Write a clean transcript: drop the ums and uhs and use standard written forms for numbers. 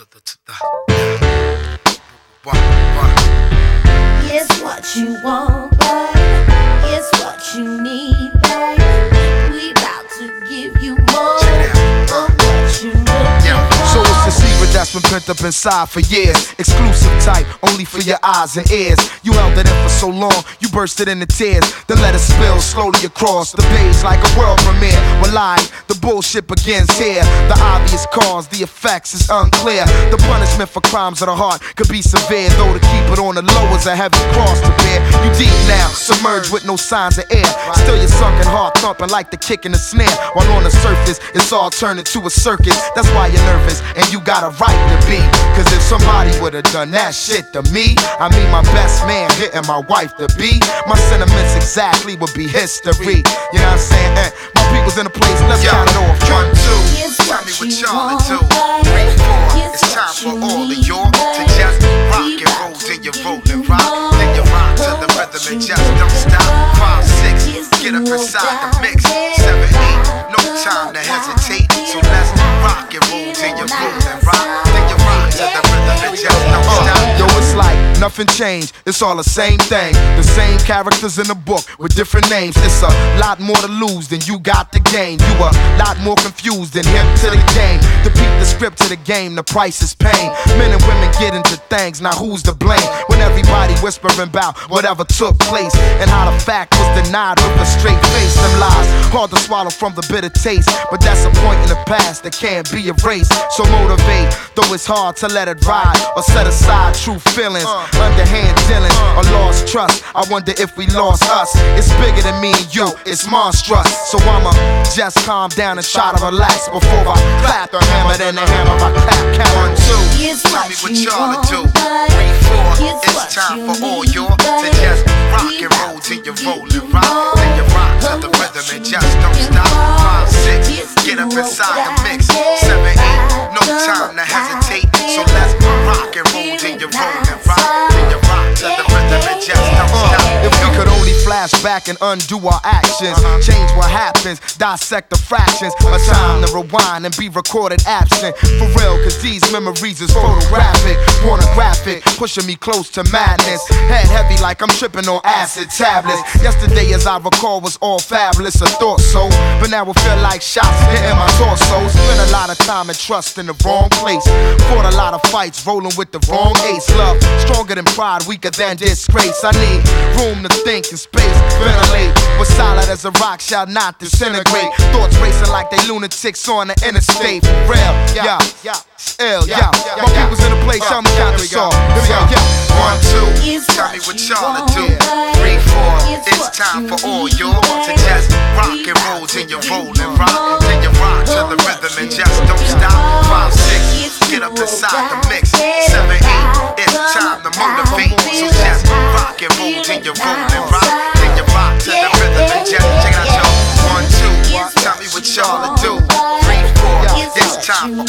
to the one. It's what you want, babe. It's what you need, babe. We about to give you more of what you looking for. So it's a secret that's been pent up inside for years. Exclusive type, only for your eyes and ears. You held it in for so long, you bursted into tears. Then let it spill slowly across the page like a world premiere. Well, the bullshit begins here. The obvious cause, the effects is unclear. The punishment for crimes of the heart could be severe, though to keep it on the low is a heavy cross to bear. You deep now, submerged with no signs of air. Still your sunken heart thumping like the kick in the snare. While on the surface, it's all turned into a circus. That's why you're nervous, and you got a right to be. Cause if somebody would've done that shit to me, I mean my best man hitting my wife to be, my sentiments exactly would be history. You know what I'm saying? My people's in the place, let's count it off. 1, 2, tell me what y'all to do. 3, 4, it's time for all of y'all to just rock and roll till you're rolling rock. Then you rock to the rhythm and just don't stop. 5, 6, get up inside the mix. 7, 8, no time to hesitate. So let's rock and roll till you're rolling rock. Then you rock to the rhythm and just don't stop. Yo, it's like nothing changed, it's all the same thing. The same characters in the book with different names. It's a lot more to lose than you got to gain. You a lot more confused than hip to the game. To beat the script to the game, the price is pain. Men and women get into things, now who's to blame? When everybody whispering about whatever took place, and how the fact was denied with a straight face. Them lies, hard to swallow from the bitter taste, but that's a point in the past that can't be erased. So motivate, though it's hard to let it ride, or set aside true feelings, underhand dealings, or lost trust. I wonder if we lost us. It's bigger than me and you, it's monstrous. So I'ma just calm down and try to relax before I clap the hammer, then the hammer I clap. Count 1, 2, tell me what y'all to do. 3, 4, it's time for all y'all to just rock and roll till you're rolling rock. Then you rock to the rhythm and just don't stop. 5, 6, get up inside the mix. 7, 8, no time to hesitate. So let's rock and roll till you're rolling rock. Then you rock to the rhythm and just don't stop. If we could only flash back and undo our actions, change what happens, dissect the fractions. A time to rewind and be recorded absent. For real, cause these memories is photographic, pornographic, pushing me close to madness. Head heavy like I'm tripping on acid tablets. Yesterday, as I recall, was all fabulous, I thought so. But now it feel like shots hitting my torso. Spent a lot of time and trust in the wrong place. Fought a lot of fights, rolling with the wrong ace. Love, stronger than pride, weaker than disgrace. I need room to think and space, ventilate. But solid as a rock shall not disintegrate. Thoughts racing like they lunatics on the interstate. For real, yeah. Ill, yeah. My people's in the place, y'all me count this off. Here we go, yeah. 1, 2, tell me what y'all to do. 3, 4, it's time for all y'all to just rock and roll till you're rolling rock. Then you rock to the rhythm and just don't stop. 5, 6, get up inside the mix. 7, 8, it's time to motivate. So just rock and roll till you're rolling rock. Then you rock to the rhythm and just check it out, y'all. 1, 2, tell me what y'all to do. 3, 4, it's time